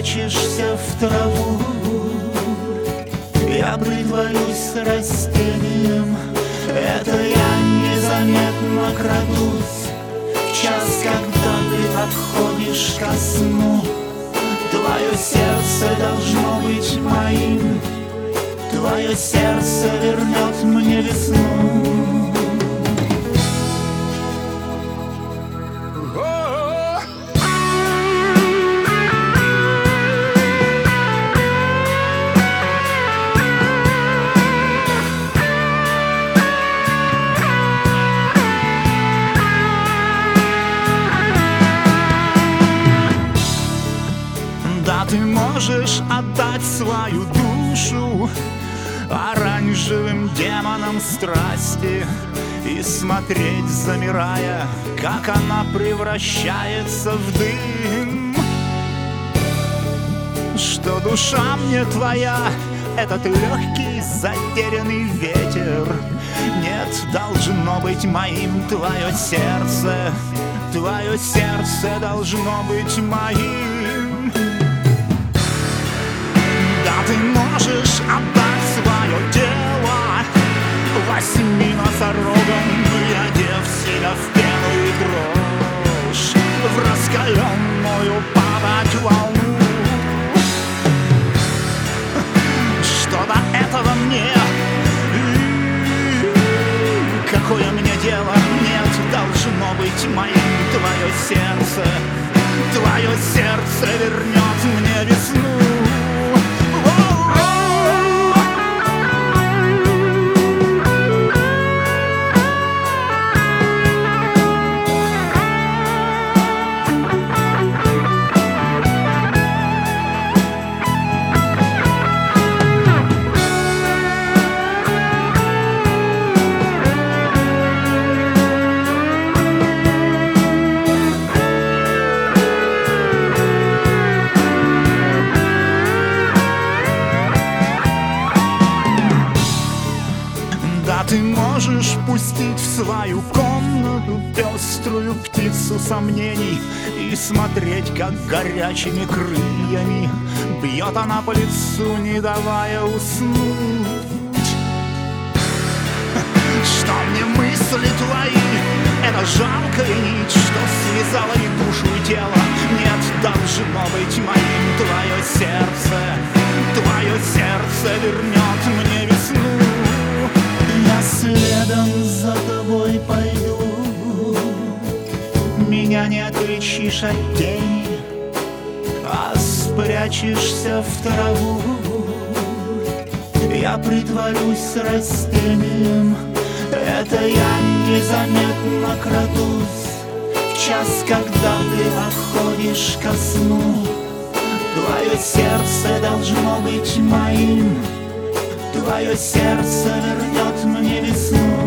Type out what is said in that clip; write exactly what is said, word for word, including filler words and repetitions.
спрячешься в траву, я притворюсь растением. Это я незаметно крадусь в час, когда ты отходишь ко сну. Твое сердце должно быть моим, твое сердце вернет мне весну. Да, ты можешь отдать свою душу оранжевым демонам страсти и смотреть, замирая, как она превращается в дым. Что душа мне твоя, этот легкий затерянный ветер, нет, должно быть моим твое сердце, твое сердце должно быть моим. Да, ты можешь отдать свое тело восьми носорогам, глядев себя в пену и дрожь, в раскаленную падать волну. Что до этого мне? Какое мне дело? Нет, должно быть моим твое сердце, твое сердце вернет мне весну. Да, ты можешь пустить в свою комнату пеструю птицу сомнений и смотреть, как горячими крыльями бьет она по лицу, не давая уснуть. Что мне мысли твои? Это жалкая нить, что связала и душу, и тело. Нет, должно быть моим твое сердце, твое сердце вернет мне весну. Я следом за тобой пойду, меня не отличишь от тени, а спрячешься в траву. Я притворюсь растением, это я незаметно крадусь в час, когда ты отходишь ко сну. Твое сердце должно быть моим, твое сердце вернет мне весну.